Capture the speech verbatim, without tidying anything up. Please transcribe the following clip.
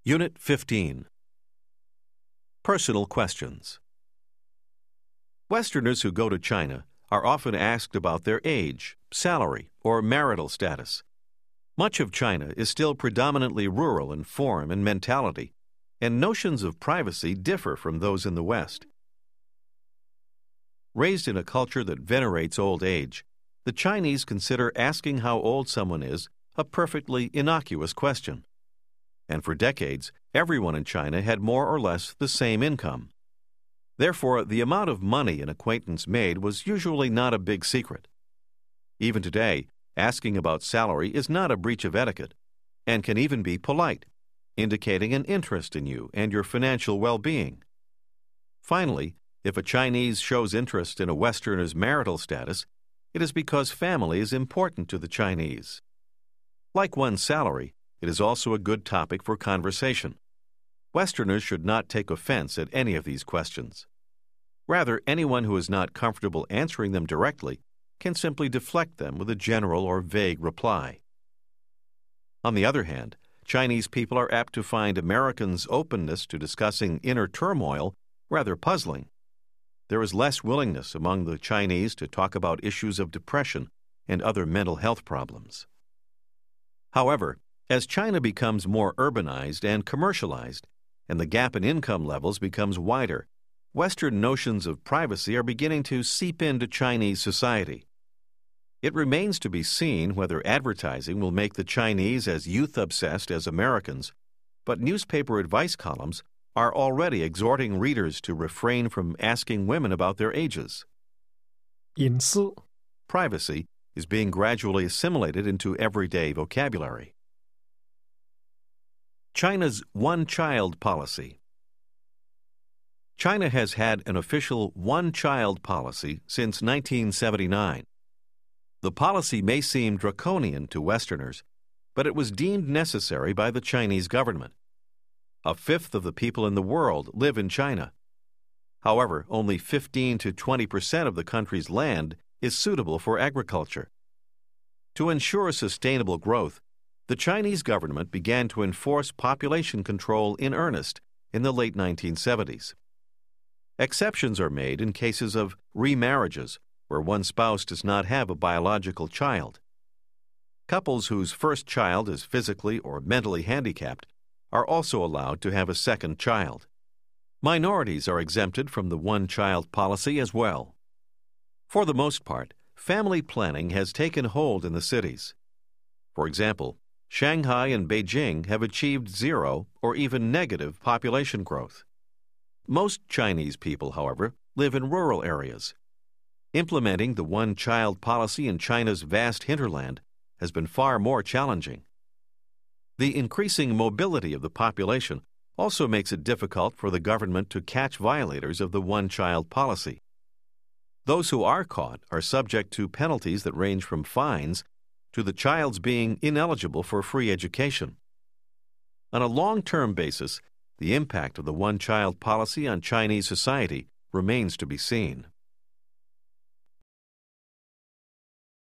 Unit fifteen. Personal Questions. Westerners who go to China are often asked about their age, salary, or marital status. Much of China is still predominantly rural in form and mentality, and notions of privacy differ from those in the West. Raised in a culture that venerates old age, the Chinese consider asking how old someone is a perfectly innocuous question. And for decades, everyone in China had more or less the same income. Therefore, the amount of money an acquaintance made was usually not a big secret. Even today, asking about salary is not a breach of etiquette, and can even be polite, indicating an interest in you and your financial well-being. Finally, if a Chinese shows interest in a Westerner's marital status, it is because family is important to the Chinese. Like one's salary, it is also a good topic for conversation. Westerners should not take offense at any of these questions. Rather, anyone who is not comfortable answering them directly can simply deflect them with a general or vague reply. On the other hand, Chinese people are apt to find Americans' openness to discussing inner turmoil rather puzzling. There is less willingness among the Chinese to talk about issues of depression and other mental health problems. However, as China becomes more urbanized and commercialized, and the gap in income levels becomes wider, Western notions of privacy are beginning to seep into Chinese society. It remains to be seen whether advertising will make the Chinese as youth-obsessed as Americans, but newspaper advice columns are already exhorting readers to refrain from asking women about their ages. 隐私 Privacy is being gradually assimilated into everyday vocabulary. China's one-child policy. China has had an official one-child policy since nineteen seventy-nine. The policy may seem draconian to Westerners, but it was deemed necessary by the Chinese government. A fifth of the people in the world live in China. However, only fifteen to twenty percent of the country's land is suitable for agriculture. To ensure sustainable growth, the Chinese government began to enforce population control in earnest in the late nineteen seventies. Exceptions are made in cases of remarriages, where one spouse does not have a biological child. Couples whose first child is physically or mentally handicapped are also allowed to have a second child. Minorities are exempted from the one-child policy as well. For the most part, family planning has taken hold in the cities. For example, Shanghai and Beijing have achieved zero or even negative population growth. Most Chinese people, however, live in rural areas. Implementing the one-child policy in China's vast hinterland has been far more challenging. The increasing mobility of the population also makes it difficult for the government to catch violators of the one-child policy. Those who are caught are subject to penalties that range from fines to the child's being ineligible for free education. On a long-term basis, the impact of the one-child policy on Chinese society remains to be seen.